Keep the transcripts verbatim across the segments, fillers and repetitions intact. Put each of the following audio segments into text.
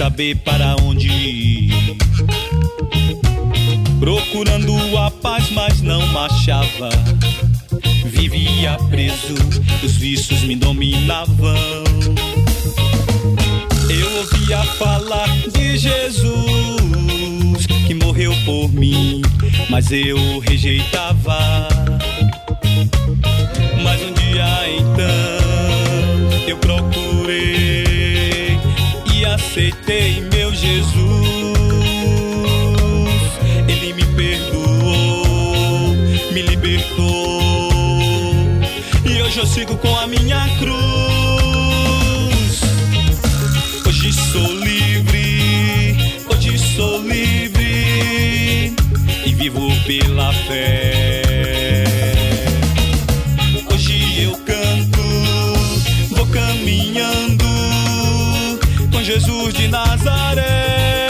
saber para onde ir, procurando a paz, mas não achava. Vivia preso, os vícios me dominavam. Eu ouvia falar de Jesus, que morreu por mim, mas eu rejeitava. Mas um dia então eu procurei e aceitei meu Jesus. Ele me perdoou, me libertou, e hoje eu sigo com a minha cruz. Hoje sou livre, hoje sou livre, e vivo pela fé. Hoje eu canto, vou caminhando com Jesus de Nazaré.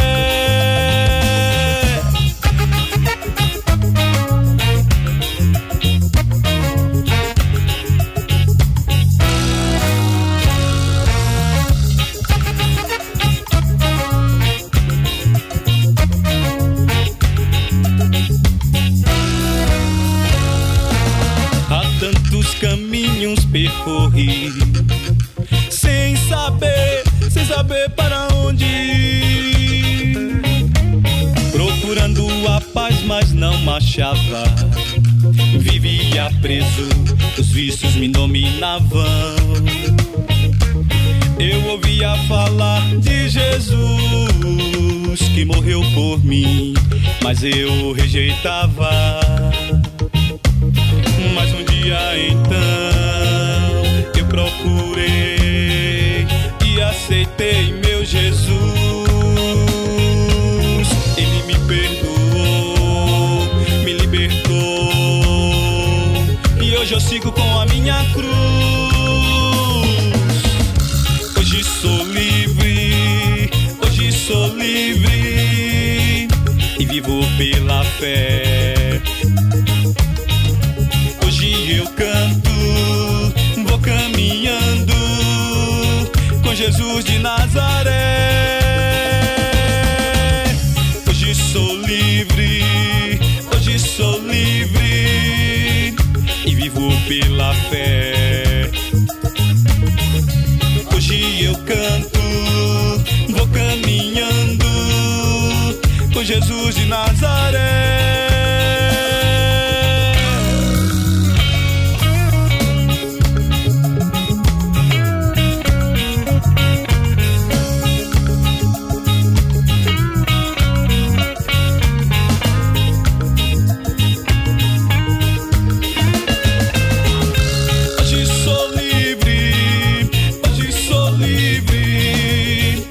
Caminhos percorri, sem saber, sem saber para onde ir, procurando a paz, mas não achava. Vivia preso, os vícios me dominavam. Eu ouvia falar de Jesus, que morreu por mim, mas eu rejeitava. Mas um dia então eu procurei e aceitei meu Jesus. Ele me perdoou, me libertou, e hoje eu sigo com a minha cruz. Hoje sou livre, hoje sou livre, e vivo pela fé. Hoje eu canto, vou caminhando com Jesus de Nazaré. Hoje sou livre, hoje sou livre, e vivo pela fé. Hoje eu canto, vou caminhando com Jesus de Nazaré.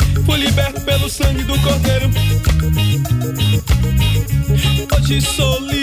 Sangue do Cordeiro. Hoje sou livre.